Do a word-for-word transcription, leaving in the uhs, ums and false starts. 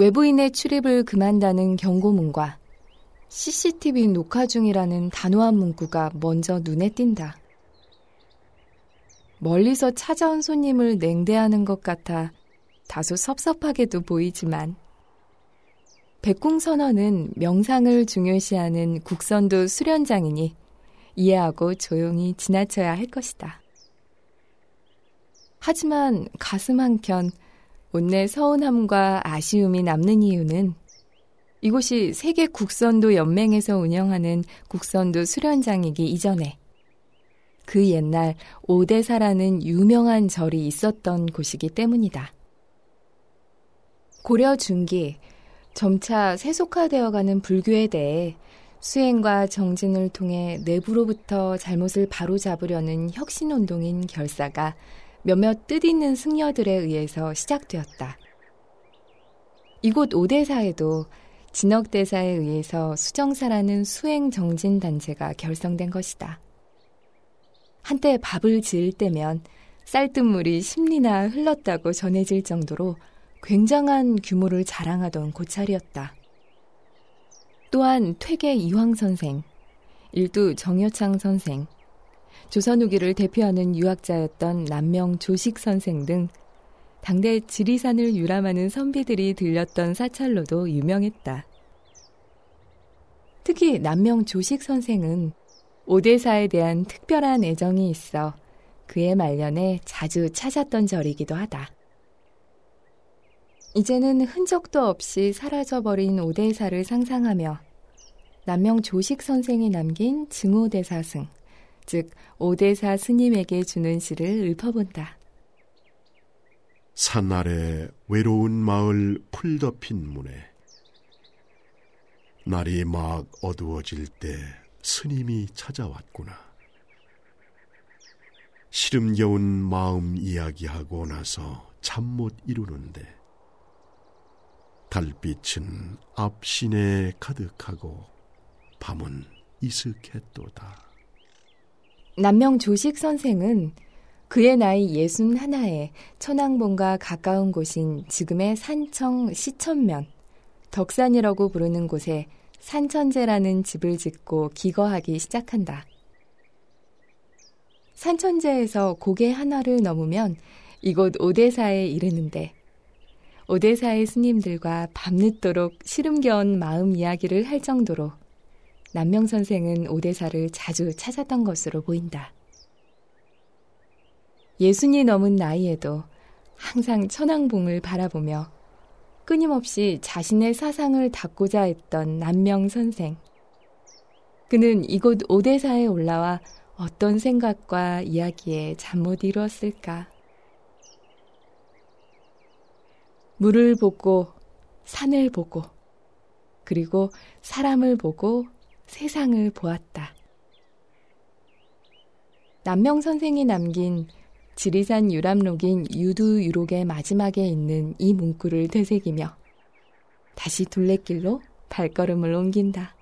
외부인의 출입을 금한다는 경고문과 씨씨티비 녹화 중이라는 단호한 문구가 먼저 눈에 띈다. 멀리서 찾아온 손님을 냉대하는 것 같아 다소 섭섭하게도 보이지만 백궁선원은 명상을 중요시하는 국선도 수련장이니 이해하고 조용히 지나쳐야 할 것이다. 하지만 가슴 한켠 온내 서운함과 아쉬움이 남는 이유는 이곳이 세계 국선도 연맹에서 운영하는 국선도 수련장이기 이전에 그 옛날 오대사라는 유명한 절이 있었던 곳이기 때문이다. 고려 중기 점차 세속화되어가는 불교에 대해 수행과 정진을 통해 내부로부터 잘못을 바로잡으려는 혁신운동인 결사가 몇몇 뜻있는 승려들에 의해서 시작되었다. 이곳 오대사에도 진억대사에 의해서 수정사라는 수행정진단체가 결성된 것이다. 한때 밥을 지을 때면 쌀뜨물이 십리나 흘렀다고 전해질 정도로 굉장한 규모를 자랑하던 고찰이었다. 또한 퇴계 이황 선생, 일두 정효창 선생, 조선 후기를 대표하는 유학자였던 남명 조식 선생 등 당대 지리산을 유람하는 선비들이 들렸던 사찰로도 유명했다. 특히 남명 조식 선생은 오대사에 대한 특별한 애정이 있어 그의 말년에 자주 찾았던 절이기도 하다. 이제는 흔적도 없이 사라져버린 오대사를 상상하며 남명 조식 선생이 남긴 증오대사승, 즉 오대사 스님에게 주는 시를 읊어본다. 산 아래 외로운 마을 풀 덮인 문에 날이 막 어두워질 때 스님이 찾아왔구나. 시름겨운 마음 이야기하고 나서 잠 못 이루는데 달빛은 앞신에 가득하고 밤은 이슥했도다. 남명 조식 선생은 그의 나이 예순 하나에 천왕봉과 가까운 곳인 지금의 산청 시천면, 덕산이라고 부르는 곳에 산천제라는 집을 짓고 기거하기 시작한다. 산천제에서 고개 하나를 넘으면 이곳 오대사에 이르는데 오대사의 스님들과 밤늦도록 시름겨운 마음 이야기를 할 정도로 남명 선생은 오대사를 자주 찾았던 것으로 보인다. 예순이 넘은 나이에도 항상 천왕봉을 바라보며 끊임없이 자신의 사상을 닦고자 했던 남명 선생. 그는 이곳 오대사에 올라와 어떤 생각과 이야기에 잠 못 이루었을까? 물을 보고 산을 보고 그리고 사람을 보고 세상을 보았다. 남명 선생이 남긴 지리산 유람록인 유두유록의 마지막에 있는 이 문구를 되새기며 다시 둘레길로 발걸음을 옮긴다.